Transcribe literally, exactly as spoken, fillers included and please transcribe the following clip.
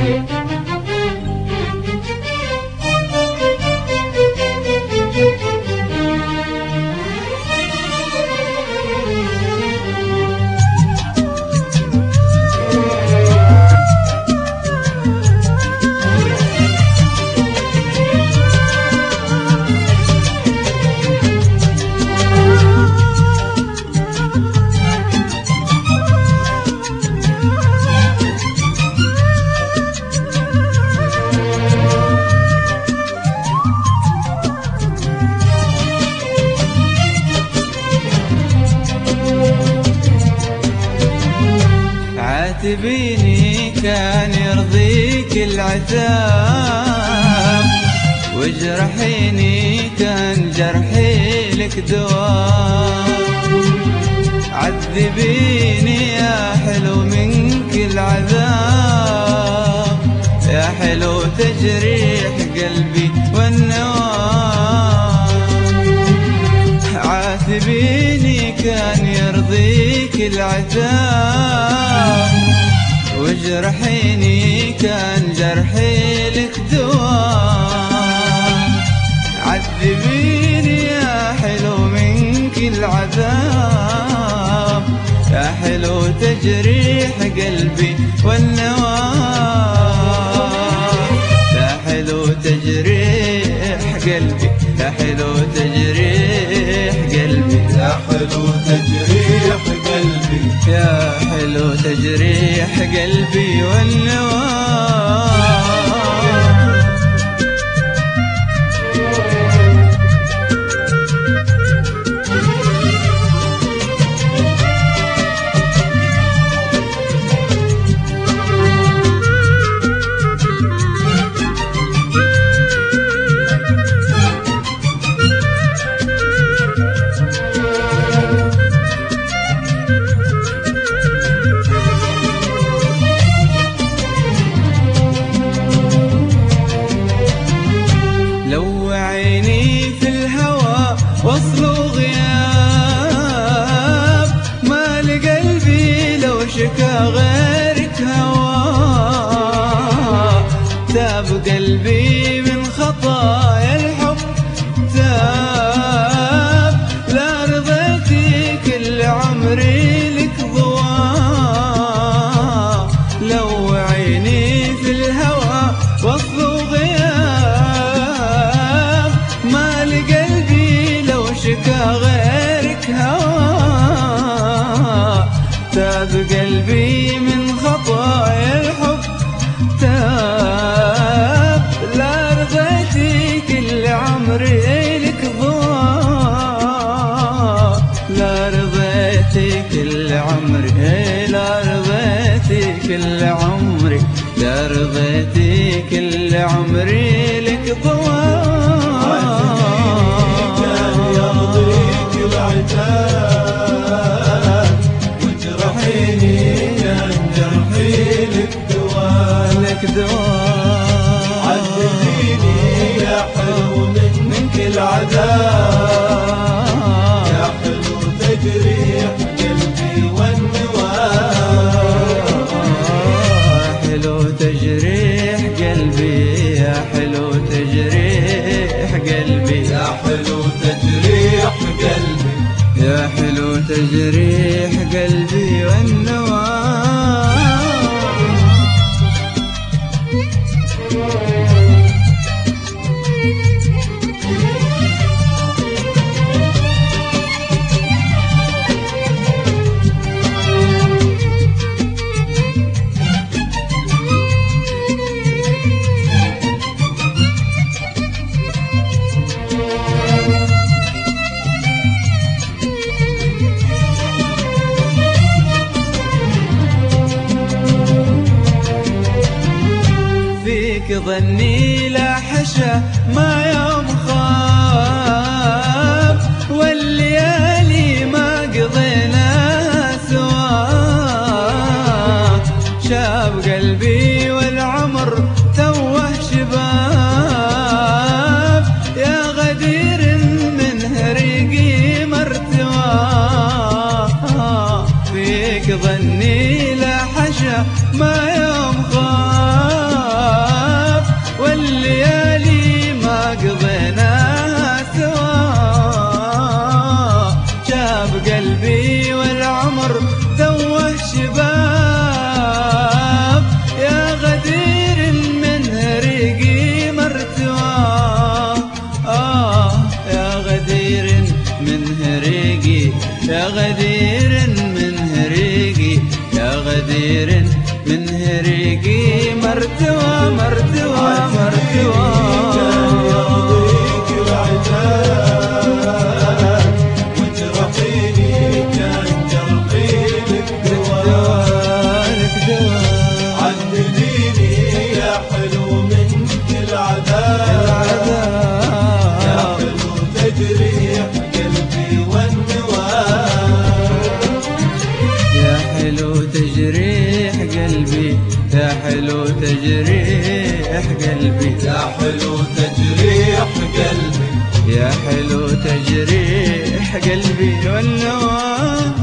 عاتبيني كان يرضيك العتاب، وجرحيني كان جرحي لك دواء. عذبيني يا حلو منك العذاب، يا حلو تجريح قلبي والنوى. عاتبيني كان يرضيك العتاب، وجرحيني كان جرحي لك دواء. عذبيني يا حلو منك العذاب، يا حلو تجريح قلبي والنوى. يا حلو تجريح قلبي، يا حلو تجريح قلبي، يا حلو تجريح قلبي، يا حلو تجريح قلبي والنوى. وصل غياب ما لقلبي لو شكا غيرك هوا. تاب قلبي من خطايا الحب تاب، لا رضيتي كل عمري لك ضوا. لو عيني في الهوى وصل غياب ما لقلبي لو شكا غيرك هوا. تاب قلبي من خطايا الحب تاب، لا رضيتي كل عمري لك ضوا. لا رضيتي كل عمري، لا رضيتي كل عمري، لا رضيتي كل عمري لك ضوا. عذبيني يا حلو منك العذاب، يا حلو تجريح قلبي والنوى. حلو تجريح قلبي، يا حلو تجريح قلبي، يا حلو تجريح قلبي، يا حلو تجريح قلبي والنوى. ظني لا حشا ما يوم خاب، والليالي ما قضينا سوا. شاب قلبي والعمر توه شباب، يا غدير من هريقي مرتوى. فيك ظني لا حشا ما يوم خاب، عسير من هريقي مرتوى مرتوى مرتوى يرضيك العتاب وترحيني كان جرحي لك دواء عدليني يا حلو من كل عذاب يا حلو تجريح قلبي والنواب يا حلو تجريح قلبي يا حلو تجريح قلبي يا حلو تجريح قلبي يا حلو تجريح قلبي والنوى